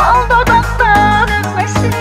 bal dudaktan öpmesin.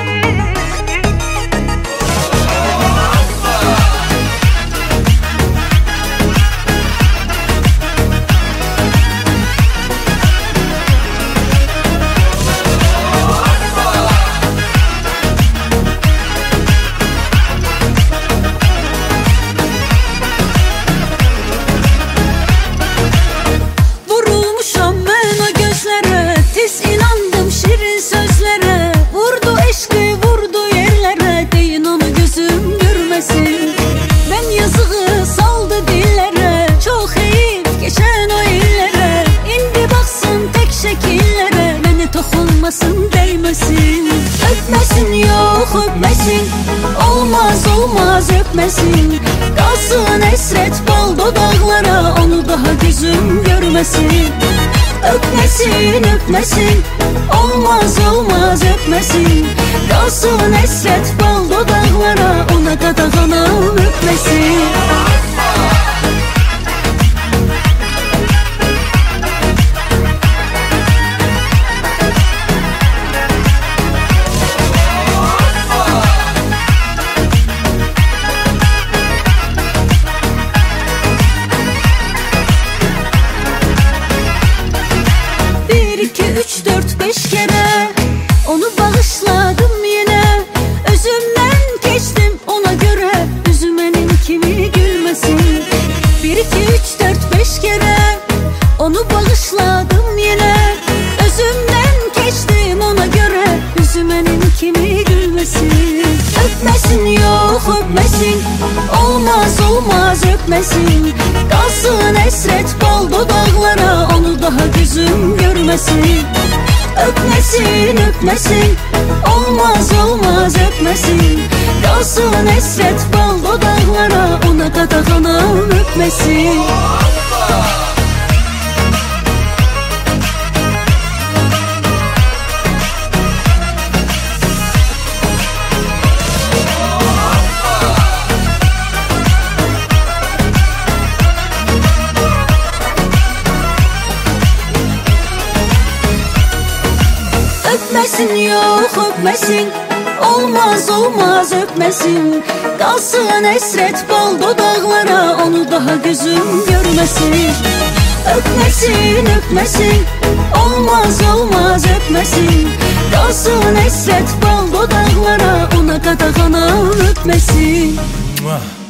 Değmesin, öpmesin, yok öpmesin. Olmaz olmaz öpmesin. Kalsın esret bal dudaklara, onu daha gözüm görmesin. Öpmesin öpmesin, olmaz olmaz öpmesin. Kalsın esret bal dudaklara, ona qadağanam öpmesin. Üç, dört, beş kere onu bağışladım yine. Özümden geçtim ona göre, üzümenin kimi gülmesin. Bir, iki, üç, dört, beş kere onu bağışladım yine. Özümden geçtim ona göre, üzümenin kimi gülmesin. Öpmesin, yok öpmesin. Olmaz olmaz öpmesin. Kalsın esret bal dudaklara, onu daha gözüm görmesin. Öpmesin öpmesin, olmaz olmaz öpmesin. Kalsın esret bal dudaklara, ona qadağanam öpmesin. Öpmesin, yok öpmesin. Olmaz olmaz öpmesin. Kalsın esret bal dudaklara, onu daha gözüm görmesin. Öpmesin öpmesin, olmaz olmaz öpmesin. Kalsın esret bal dudaklara, ona qadağanam öpmesin.